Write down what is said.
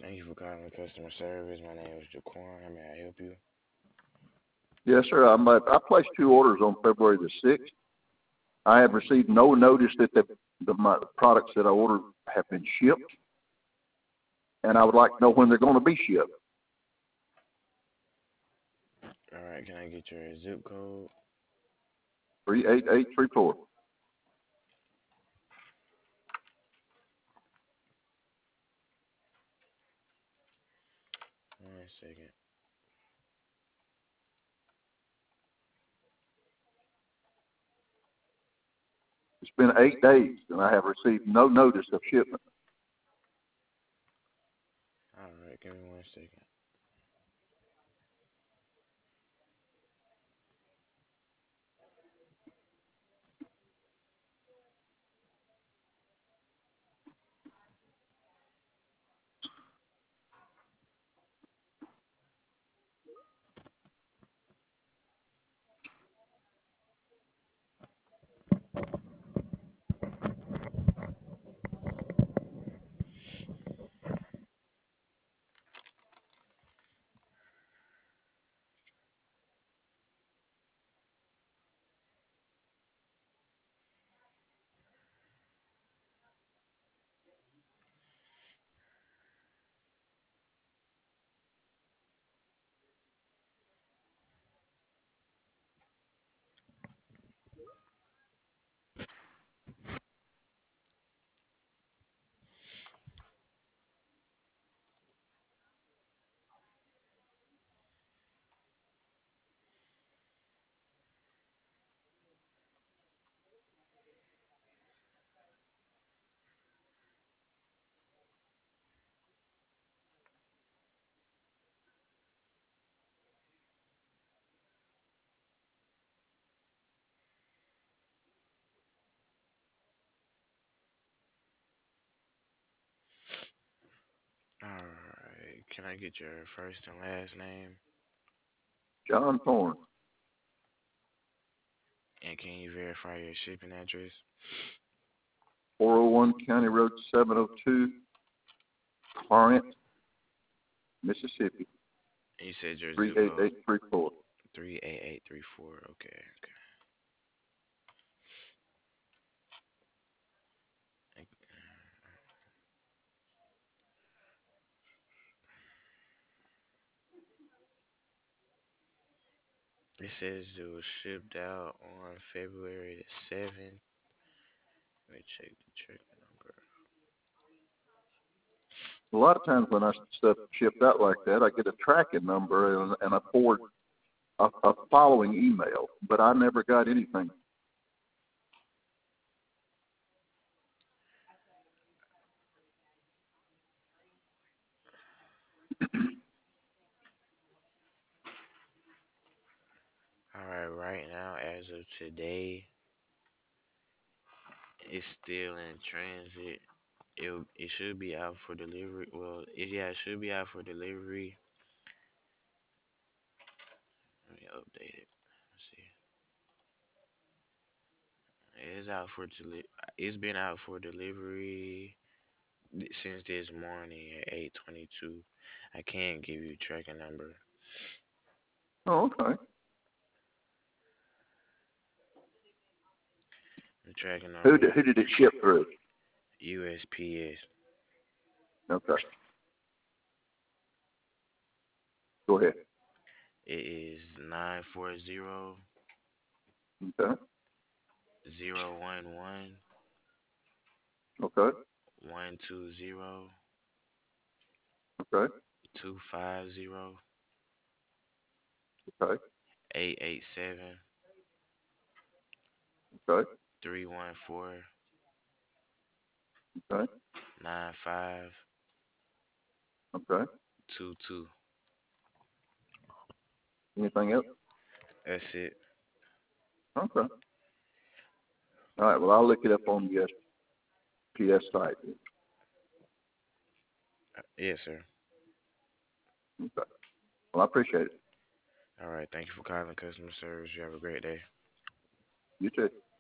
Thank you for calling customer service. My name is Jaquan. How may I help you? Yes, sir. I placed two orders on February the 6th. I have received no notice that my products that I ordered have been shipped, and I would like to know when they're going to be shipped. All right, can I get your zip code? 38834. 1 second. It's been 8 days, and I have received no notice of shipment. All right, give me 1 second. All right, can I get your first and last name? John Thorne, And can you verify your shipping address? 401 County Road 702, Corinth, Mississippi, And you said your zip code 38834. 38834. Okay, okay. It says it was shipped out on February the 7th. Let me check the tracking number. A lot of times when I stuff shipped out like that, I get a tracking number and I forward a following email, but I never got anything. All right, right now, as of today, it's still in transit. It should be out for delivery. Well, yeah, it should be out for delivery. Let me update it. Let's see. It is out for It's been out for delivery since this morning at 8:22. I can't give you tracking number. Oh, okay. The tracking Who number did, who did it ship through? USPS. Okay. Go ahead. It is 940 Okay. 011 Okay. 120 Okay. 250 Okay. 887 Okay. 314 Okay. Okay. 9522. Anything else? That's it. Okay. All right. Well, I'll look it up on the SPS site. Yes, sir. Okay. Well, I appreciate it. All right. Thank you for calling customer service. You have a great day. You too.